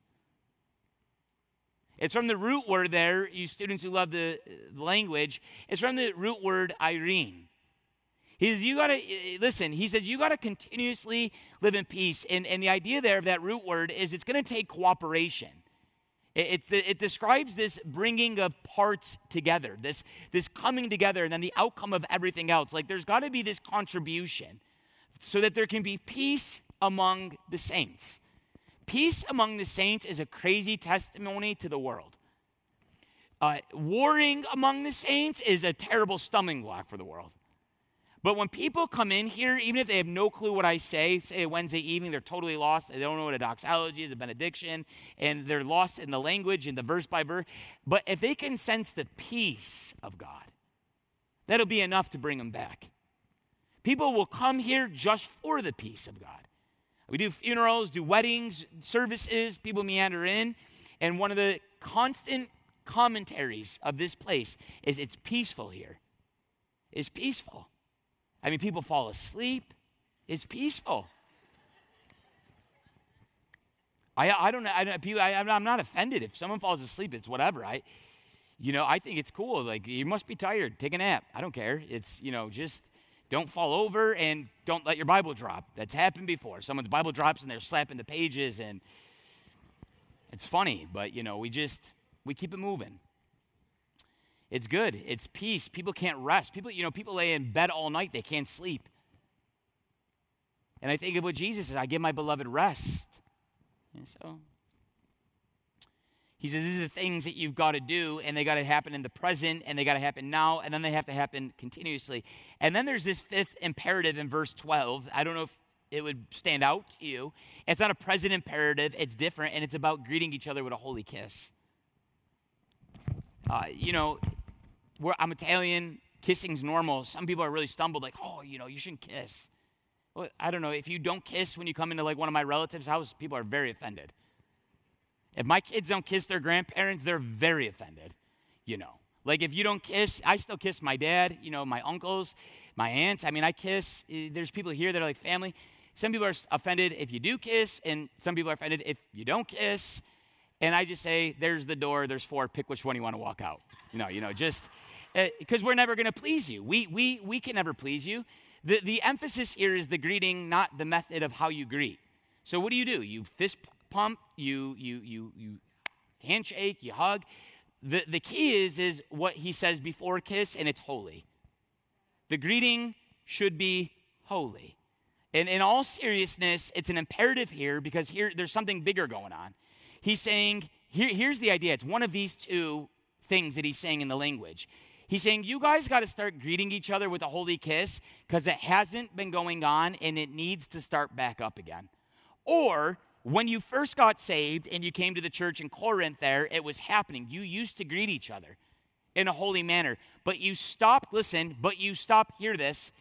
It's from the root word there, you students who love the language, it's from the root word Irene. He says, you got to continuously live in peace. And the idea there of that root word is it's going to take cooperation. It describes this bringing of parts together, this coming together, and then the outcome of everything else. There's got to be this contribution so that there can be peace among the saints. Peace among the saints is a crazy testimony to the world. Warring among the saints is a terrible stumbling block for the world. But when people come in here, even if they have no clue what I say a Wednesday evening, they're totally lost. They don't know what a doxology is, a benediction, and they're lost in the language and the verse by verse. But if they can sense the peace of God, that'll be enough to bring them back. People will come here just for the peace of God. We do funerals, do weddings, services, people meander in, and one of the constant commentaries of this place is it's peaceful here. It's peaceful. I mean, people fall asleep. It's peaceful. I'm not offended. If someone falls asleep, it's whatever. I think it's cool. You must be tired. Take a nap. I don't care. It's, just don't fall over and don't let your Bible drop. That's happened before. Someone's Bible drops and they're slapping the pages and it's funny, but, we keep it moving. It's good. It's peace. People can't rest. People lay in bed all night. They can't sleep. And I think of what Jesus says, I give my beloved rest. And so He says, these are the things that you've got to do, and they got to happen in the present, and they got to happen now, and then they have to happen continuously. And then there's this fifth imperative in verse 12. I don't know if it would stand out to you. It's not a present imperative. It's different, and it's about greeting each other with a holy kiss. I'm Italian. Kissing's normal. Some people are really stumbled, like, you shouldn't kiss. Well, I don't know. If you don't kiss when you come into like one of my relatives' house, people are very offended. If my kids don't kiss their grandparents, they're very offended, Like if you don't kiss, I still kiss my dad, my uncles, my aunts. I mean, I kiss. There's people here that are like family. Some people are offended if you do kiss, and some people are offended if you don't kiss. And I just say, there's the door, there's 4, pick which one you want to walk out. Just because we're never going to please you. We can never please you. The emphasis here is the greeting, not the method of how you greet. So what do? You fist pump, you handshake, you hug. The key is what he says before kiss, and it's holy. The greeting should be holy. And in all seriousness, it's an imperative here because there's something bigger going on. He's saying, here's the idea. It's one of these two things that he's saying in the language. He's saying, you guys got to start greeting each other with a holy kiss because it hasn't been going on and it needs to start back up again. Or when you first got saved and you came to the church in Corinth there, it was happening. You used to greet each other in a holy manner. But you stopped because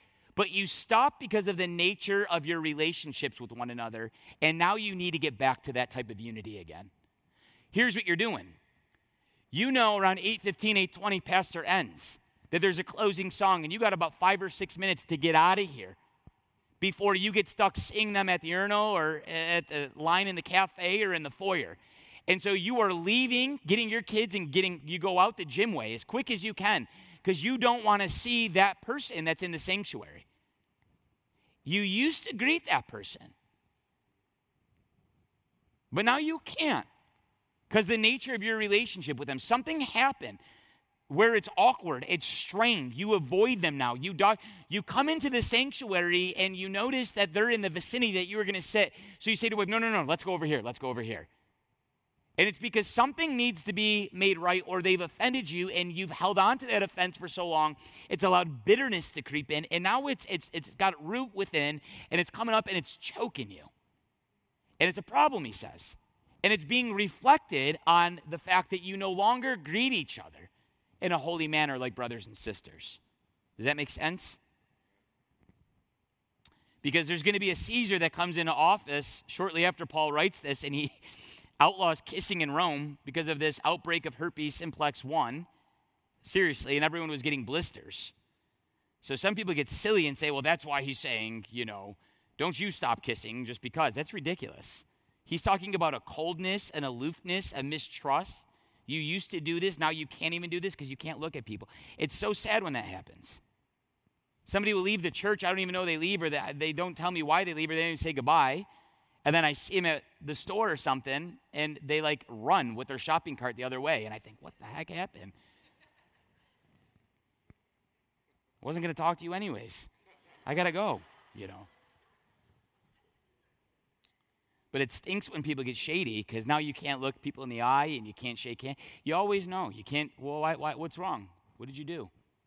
of the nature of your relationships with one another. And now you need to get back to that type of unity again. Here's what you're doing. Around 8:15, 8:20, pastor ends, that there's a closing song, and you got about 5 or 6 minutes to get out of here before you get stuck singing them at the urinal or at the line in the cafe or in the foyer. And so you are leaving, getting your kids and you go out the gym way as quick as you can because you don't want to see that person that's in the sanctuary. You used to greet that person, but now you can't because the nature of your relationship with them, something happened where it's awkward, it's strained. You avoid them now. You come into the sanctuary and you notice that they're in the vicinity that you were going to sit. So you say to wife, no, let's go over here. And it's because something needs to be made right or they've offended you and you've held on to that offense for so long, it's allowed bitterness to creep in. And now it's got root within and it's coming up and it's choking you. And it's a problem, he says. And it's being reflected on the fact that you no longer greet each other in a holy manner like brothers and sisters. Does that make sense? Because there's going to be a Caesar that comes into office shortly after Paul writes this, and he outlaws kissing in Rome because of this outbreak of herpes simplex 1. Seriously, and everyone was getting blisters. So some people get silly and say, well, that's why he's saying, don't you stop kissing just because. That's ridiculous. He's talking about a coldness, an aloofness, a mistrust. You used to do this, now you can't even do this because you can't look at people. It's so sad when that happens. Somebody will leave the church, I don't even know they leave, or they don't tell me why they leave, or they don't even say goodbye. And then I see them at the store or something, and they run with their shopping cart the other way. And I think, what the heck happened? I wasn't going to talk to you anyways. I got to go, But it stinks when people get shady because now you can't look people in the eye and you can't shake hands. You always know. You can't, well, why, what's wrong? What did you do?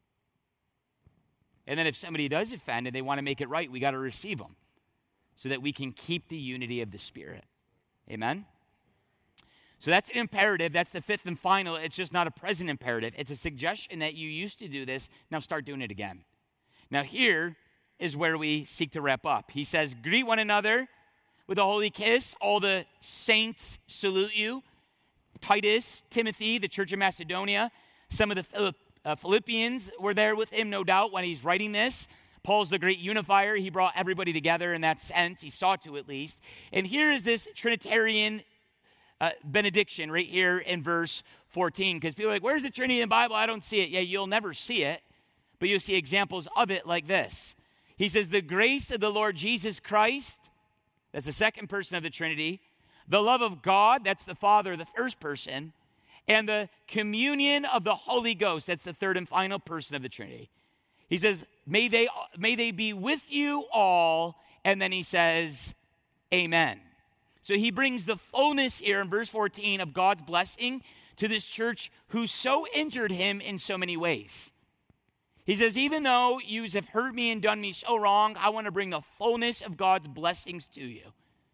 And then if somebody does offend and they want to make it right, we got to receive them so that we can keep the unity of the Spirit. Amen? So that's an imperative. That's the fifth and final. It's just not a present imperative. It's a suggestion that you used to do this. Now start doing it again. Now here is where we seek to wrap up. He says, greet one another with a holy kiss. All the saints salute you. Titus, Timothy, the church of Macedonia. Some of the Philippians were there with him, no doubt, when he's writing this. Paul's the great unifier. He brought everybody together in that sense. He sought to, at least. And here is this Trinitarian benediction right here in verse 14. Because people are like, where's the Trinity in the Bible? I don't see it. Yeah, you'll never see it. But you'll see examples of it like this. He says, the grace of the Lord Jesus Christ, that's the second person of the Trinity. The love of God, that's the Father, the first person. And the communion of the Holy Ghost, that's the third and final person of the Trinity. He says, may they be with you all. And then he says, amen. So he brings the fullness here in verse 14 of God's blessing to this church who so injured him in so many ways. He says, even though you have hurt me and done me so wrong, I want to bring the fullness of God's blessings to you.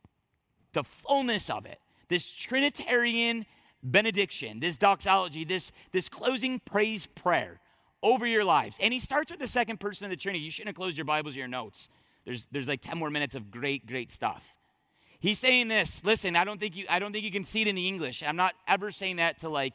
The fullness of it. This Trinitarian benediction, this doxology, this closing praise prayer over your lives. And he starts with the second person of the Trinity. You shouldn't have closed your Bibles or your notes. There's like 10 more minutes of great stuff. He's saying this. Listen, I don't think you can see it in the English. I'm not ever saying that to like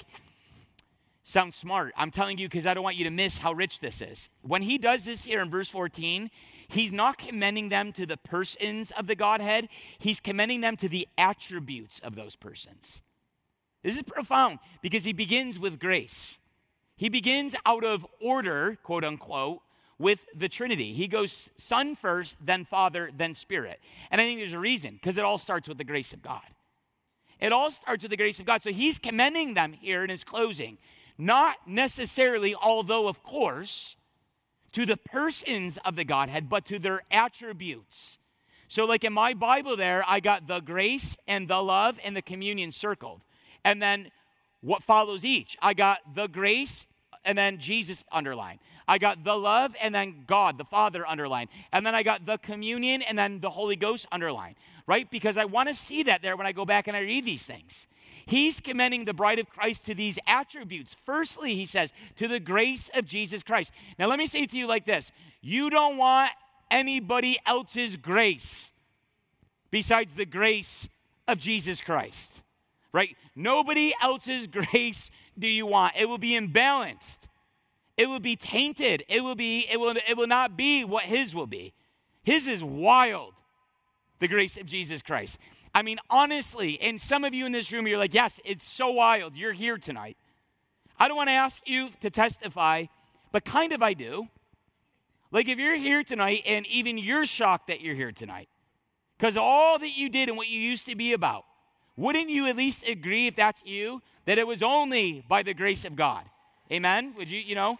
sound smart. I'm telling you because I don't want you to miss how rich this is. When he does this here in verse 14, he's not commending them to the persons of the Godhead. He's commending them to the attributes of those persons. This is profound because he begins with grace. He begins out of order, quote unquote, with the Trinity. He goes Son first, then Father, then Spirit. And I think there's a reason, because it all starts with the grace of God. It all starts with the grace of God. So he's commending them here in his closing. Not necessarily, although of course, to the persons of the Godhead, but to their attributes. So like in my Bible there, I got the grace and the love and the communion circled. And then what follows each? I got the grace and then Jesus underlined. I got the love and then God, the Father underlined. And then I got the communion and then the Holy Ghost underlined, right? Because I want to see that there when I go back and I read these things. He's commending the bride of Christ to these attributes. Firstly, he says, to the grace of Jesus Christ. Now, let me say it to you like this. You don't want anybody else's grace besides the grace of Jesus Christ, right? Nobody else's grace do you want. It will be imbalanced. It will be tainted. It will not be what his will be. His is wild, the grace of Jesus Christ. I mean, honestly, and some of you in this room, you're like, yes, it's so wild. You're here tonight. I don't want to ask you to testify, but kind of I do. Like if you're here tonight and even you're shocked that you're here tonight because all that you did and what you used to be about, wouldn't you at least agree, if that's you, that it was only by the grace of God? Amen? Would you know?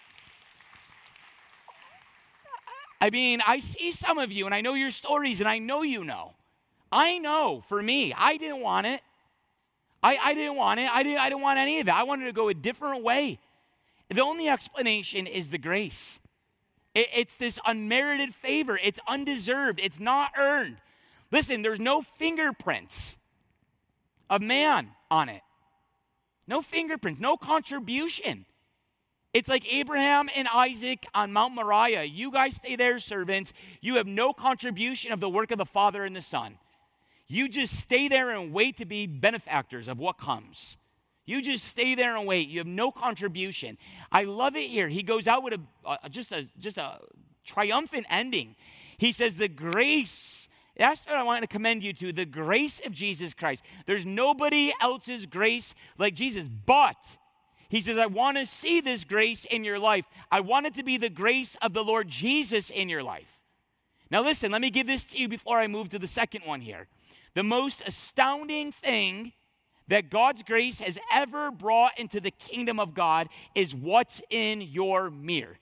I mean, I see some of you and I know your stories and I know you know. I know, for me, I didn't want it. I didn't want it. I didn't want any of it. I wanted to go a different way. The only explanation is the grace. It's this unmerited favor. It's undeserved. It's not earned. Listen, there's no fingerprints of man on it. No fingerprints, no contribution. It's like Abraham and Isaac on Mount Moriah. You guys stay there, servants. You have no contribution of the work of the Father and the Son. You just stay there and wait to be benefactors of what comes. You just stay there and wait. You have no contribution. I love it here. He goes out with just a triumphant ending. He says the grace, that's what I want to commend you to, the grace of Jesus Christ. There's nobody else's grace like Jesus, but he says, I want to see this grace in your life. I want it to be the grace of the Lord Jesus in your life. Now listen, let me give this to you before I move to the second one here. The most astounding thing that God's grace has ever brought into the kingdom of God is what's in your mirror.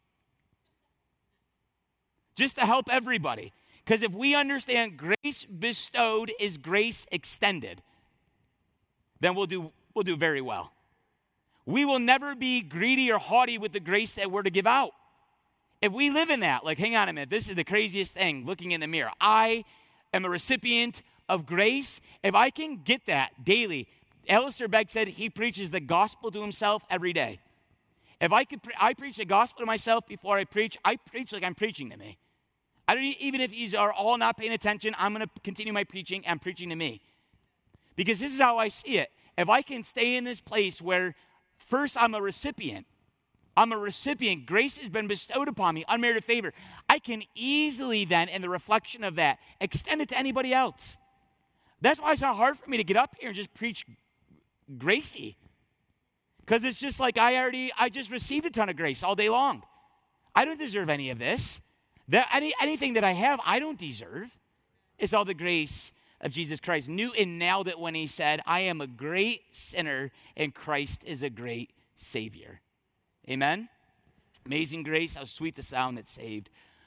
Just to help everybody. Because if we understand grace bestowed is grace extended, then we'll do very well. We will never be greedy or haughty with the grace that we're to give out. If we live in that, like, hang on a minute, this is the craziest thing, looking in the mirror. I am a recipient of grace. If I can get that daily, Alistair Begg said he preaches the gospel to himself every day. If I could, I preach the gospel to myself before I preach like I'm preaching to me. I don't even if you are all not paying attention, I'm going to continue my preaching and preaching to me. Because this is how I see it. If I can stay in this place where first I'm a recipient. Grace has been bestowed upon me, unmerited favor. I can easily then, in the reflection of that, extend it to anybody else. That's why it's not hard for me to get up here and just preach Gracie. Because it's just like I just received a ton of grace all day long. I don't deserve any of this. Anything that I have, I don't deserve. It's all the grace of Jesus Christ. Newton nailed it when he said, I am a great sinner and Christ is a great Savior. Amen? Amazing grace, how sweet the sound that saved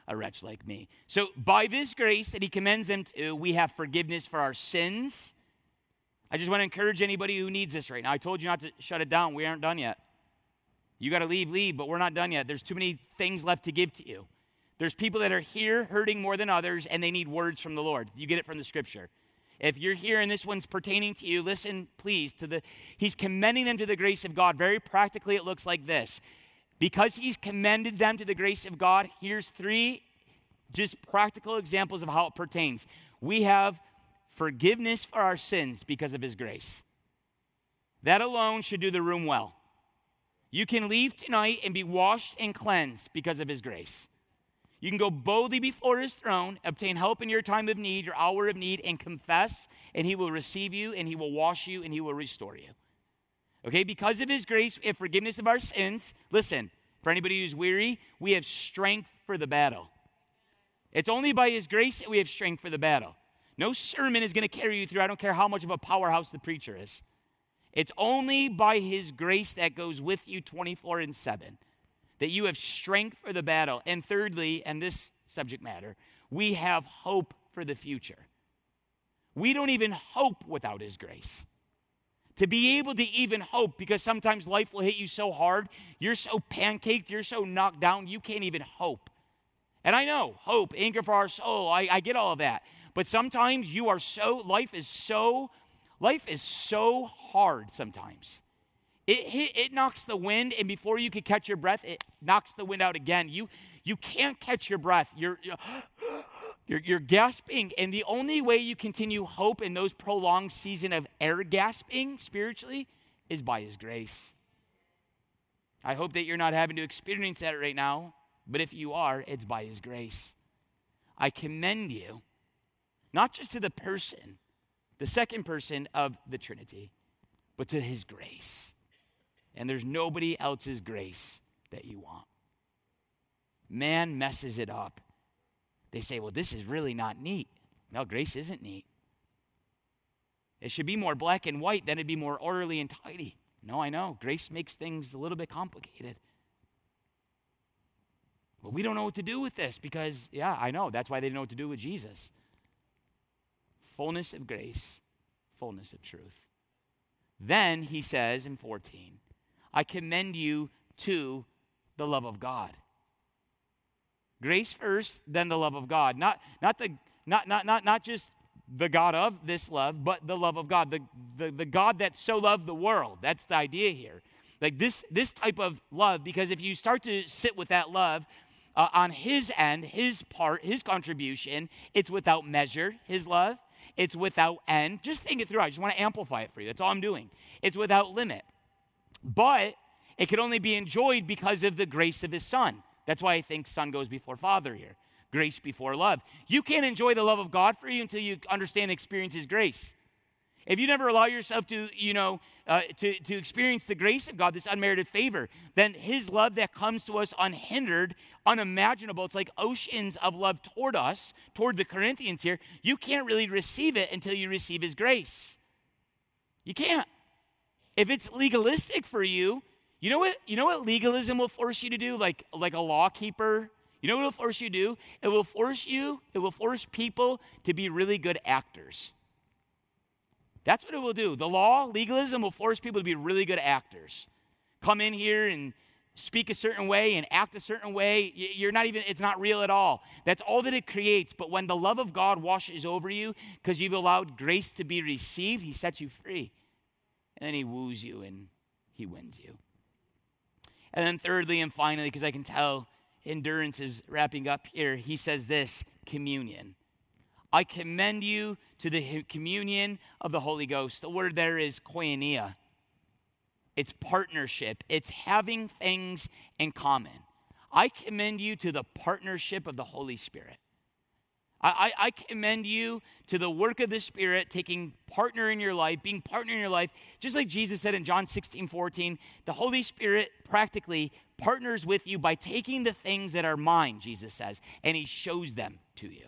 a wretch like me. So by this grace that he commends them to, we have forgiveness for our sins. I just want to encourage anybody who needs this right now. I told you not to shut it down. We aren't done yet. You got to leave, but we're not done yet. There's too many things left to give to you. There's people that are here hurting more than others, and they need words from the Lord. You get it from the scripture. If you're here and this one's pertaining to you, listen, please, he's commending them to the grace of God. Very practically, it looks like this. Because he's commended them to the grace of God, here's 3 just practical examples of how it pertains. We have forgiveness for our sins because of his grace. That alone should do the room well. You can leave tonight and be washed and cleansed because of his grace. You can go boldly before his throne, obtain help in your time of need, your hour of need, and confess, and he will receive you, and he will wash you, and he will restore you. Okay, because of his grace, we have forgiveness of our sins. Listen, for anybody who's weary, we have strength for the battle. It's only by his grace that we have strength for the battle. No sermon is going to carry you through. I don't care how much of a powerhouse the preacher is. It's only by his grace that goes with you 24/7 that you have strength for the battle. And thirdly, and this subject matter, we have hope for the future. We don't even hope without his grace. To be able to even hope, because sometimes life will hit you so hard, you're so pancaked, you're so knocked down, you can't even hope. And I know, hope, anchor for our soul, I get all of that. But sometimes life is so hard sometimes. It knocks the wind, and before you can catch your breath, it knocks the wind out again. You can't catch your breath. You're gasping, and the only way you continue hope in those prolonged season of air gasping spiritually is by his grace. I hope that you're not having to experience that right now, but if you are, it's by his grace. I commend you, not just to the person, the second person of the Trinity, but to his grace. And there's nobody else's grace that you want. Man messes it up. They say, well, this is really not neat. No, grace isn't neat. It should be more black and white, then it'd be more orderly and tidy. No, I know. Grace makes things a little bit complicated. But we don't know what to do with this because, yeah, I know. That's why they didn't know what to do with Jesus. Fullness of grace, fullness of truth. Then he says in 14, I commend you to the love of God. Grace first, then the love of God. Not just the God of this love, but the love of God. The God that so loved the world. That's the idea here. Like this type of love, because if you start to sit with that love on his end, his part, his contribution, it's without measure, his love. It's without end. Just think it through. I just want to amplify it for you. That's all I'm doing. It's without limit. But it can only be enjoyed because of the grace of his son. That's why I think son goes before father here. Grace before love. You can't enjoy the love of God for you until you understand and experience his grace. If you never allow yourself to, to experience the grace of God, this unmerited favor, then his love that comes to us unhindered, unimaginable, it's like oceans of love toward us, toward the Corinthians here, you can't really receive it until you receive his grace. You can't. If it's legalistic for you, you know what legalism will force you to do, like a law keeper? You know what it will force you to do? It will force people to be really good actors. That's what it will do. The law, legalism, will force people to be really good actors. Come in here and speak a certain way and act a certain way. It's not real at all. That's all that it creates. But when the love of God washes over you because you've allowed grace to be received, he sets you free. And then he woos you and he wins you. And then thirdly and finally, because I can tell endurance is wrapping up here, he says this, communion. I commend you to the communion of the Holy Ghost. The word there is koinonia. It's partnership. It's having things in common. I commend you to the partnership of the Holy Spirit. I commend you to the work of the Spirit, taking partner in your life, being partner in your life. Just like Jesus said in John 16:14, the Holy Spirit practically partners with you by taking the things that are mine, Jesus says, and he shows them to you.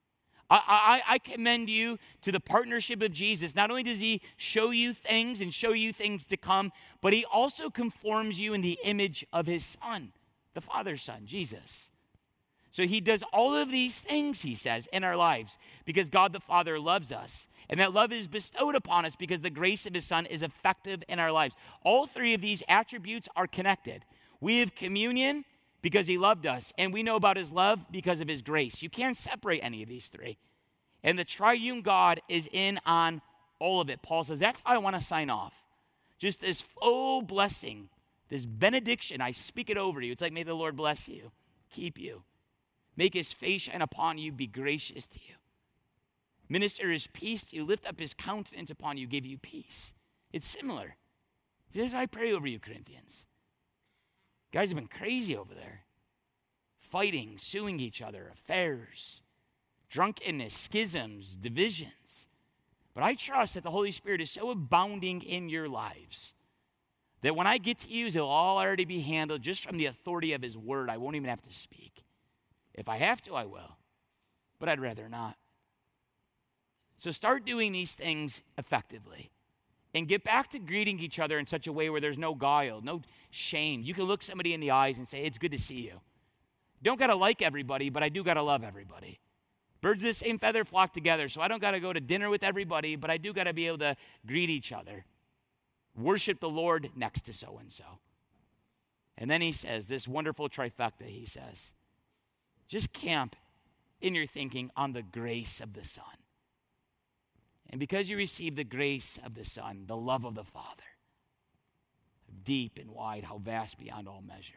I commend you to the partnership of Jesus. Not only does he show you things and show you things to come, but he also conforms you in the image of his Son, the Father's Son, Jesus. So he does all of these things, he says, in our lives because God the Father loves us. And that love is bestowed upon us because the grace of his Son is effective in our lives. All three of these attributes are connected. We have communion because he loved us, and we know about his love because of his grace. You can't separate any of these three. And the triune God is in on all of it. Paul says, that's how I want to sign off. Just this full blessing, this benediction, I speak it over you. It's like, may the Lord bless you, keep you, make his face shine upon you, be gracious to you. Minister his peace to you, lift up his countenance upon you, give you peace. It's similar. This is how I pray over you, Corinthians. Guys have been crazy over there. Fighting, suing each other, affairs, drunkenness, schisms, divisions. But I trust that the Holy Spirit is so abounding in your lives that when I get to use, it'll all already be handled just from the authority of his word. I won't even have to speak. If I have to, I will. But I'd rather not. So start doing these things effectively. And get back to greeting each other in such a way where there's no guile, no shame. You can look somebody in the eyes and say, it's good to see you. Don't got to like everybody, but I do got to love everybody. Birds of the same feather flock together, so I don't got to go to dinner with everybody, but I do got to be able to greet each other. Worship the Lord next to so-and-so. And then he says, this wonderful trifecta, he says, just camp in your thinking on the grace of the Son. And because you receive the grace of the Son, the love of the Father, deep and wide, how vast beyond all measure.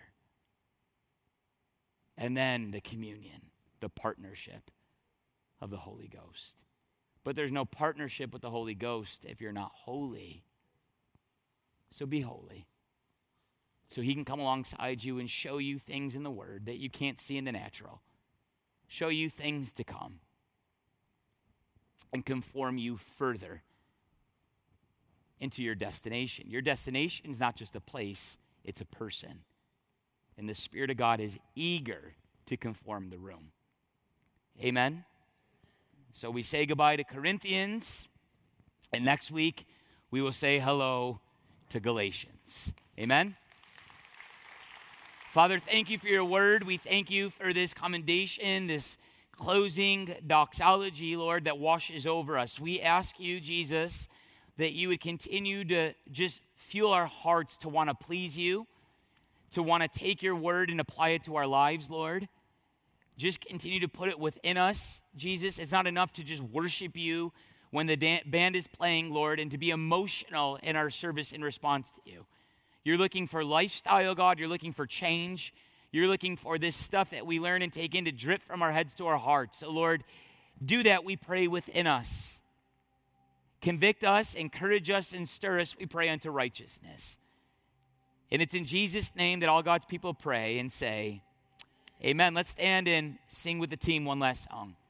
And then the communion, the partnership of the Holy Ghost. But there's no partnership with the Holy Ghost if you're not holy. So be holy. So he can come alongside you and show you things in the Word that you can't see in the natural. Show you things to come. And conform you further into your destination. Your destination is not just a place, it's a person. And the Spirit of God is eager to conform the room. Amen? So we say goodbye to Corinthians, and next week we will say hello to Galatians. Amen? Father, thank you for your word. We thank you for this commendation, this closing doxology, Lord, that washes over us. We ask you, Jesus, that you would continue to just fuel our hearts to want to please you, to want to take your word and apply it to our lives, Lord. Just continue to put it within us, Jesus. It's not enough to just worship you when the band is playing, Lord, and to be emotional in our service in response to you. You're looking for lifestyle, God. You're looking for change. You're looking for this stuff that we learn and take in to drip from our heads to our hearts. So, Lord, do that, we pray, within us. Convict us, encourage us, and stir us, we pray, unto righteousness. And it's in Jesus' name that all God's people pray and say, amen. Let's stand and sing with the team one last song.